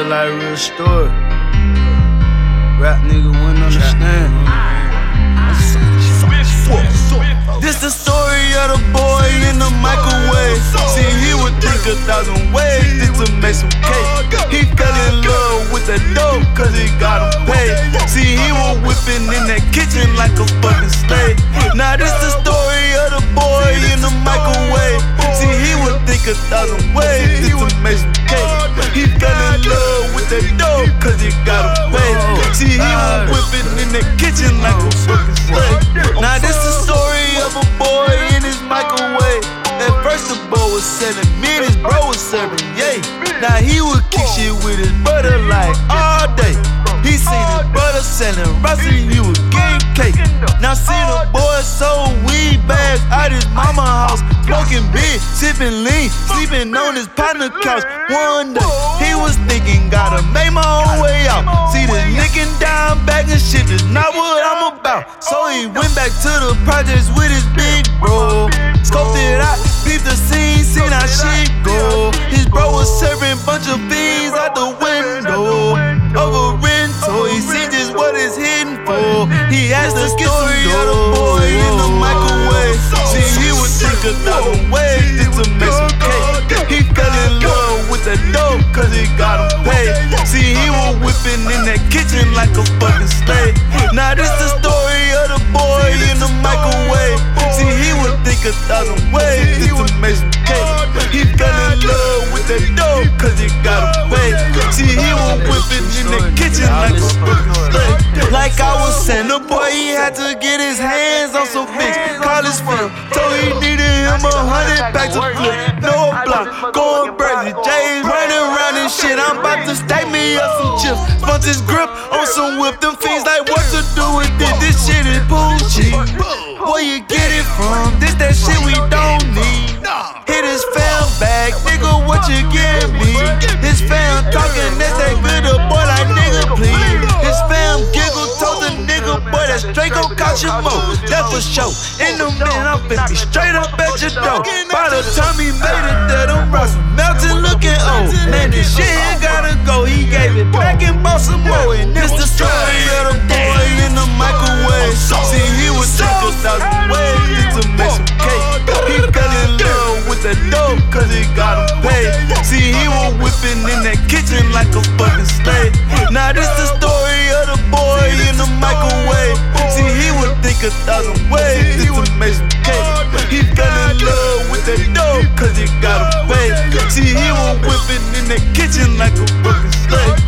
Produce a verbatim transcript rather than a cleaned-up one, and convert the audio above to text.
like real story. Rap nigga wouldn't understand. This the story of the boy in the microwave. See, he would think a thousand ways just to make some cake. He fell in love with that dope cause he got him paid. See, he was whipping in that kitchen like a fucking slave. Now this the story of the boy in the microwave. See, he would think a thousand ways just to make some cake. He fell in love with that dope cause he got him paid. See, he was whipping in that kitchen like a fucking slave. Now this the story of a boy in his microwave. At first the boy was selling meat, his bro was serving yay. Now he would kick shit with his brother like all day. He seen his brother selling rice and he was getting cake. Now see the boy sold weed bags out his mama house, smoking big, sipping lean, sleeping on his partner couch. One day he was thinking, gotta make my own way out. See this nicking down back and shit is not what I'm about. So he went back to the projects with his big bro. Scoped it out, peeped the scene, seen how shit go. His bro was serving bunch of beans out the window. Over rental, he seen just what it's hidden for. He asked the story of the boy in the microwave. See, he would think a thousand ways just to make some cake. He fell in love with that dope cause he got him paid. See, he was whipping in that kitchen like a fucking slave. Now this the story of the boy in the microwave. See, he would think a thousand ways just to make some cake. He fell in love with that dope cause he got him paid. See, he was whipping in the kitchen like a fucking slave. Like I was saying, the boy he had to get his hands on some bitch. Call his friend, told he needed him a hundred packs of flip. No block, going crazy. James running around and shit. I'm about to stack me up some chips. Bunch his grip on some whip. Them fiends like what to do with this? This shit is Poochie. Where you get it from? This that shit we don't need. Hit his fam back, nigga, what you give me? His fam talking, that's that good boy like nigga, please. His fam giggle, told the nigga, boy, that's Draco cost you more. That for sure. In the minute, I'm fifty, straight up at your door. By the time he made it there, them rocks was melting, looking old. Man, this shit ain't gotta go. He gave it back and bought some more. And this the story of the boy in the microwave. See, he was take a thousand ways just to make some cake. He fell in love with that dope cause he got him paid. See, he was whipping in that kitchen like a fucking slave. Now this the story of the boy in the microwave. See, he would think a thousand ways just to make some cake. He fell in love with that dope cause he got him paid. See, he was whipping in that kitchen like a fucking slave.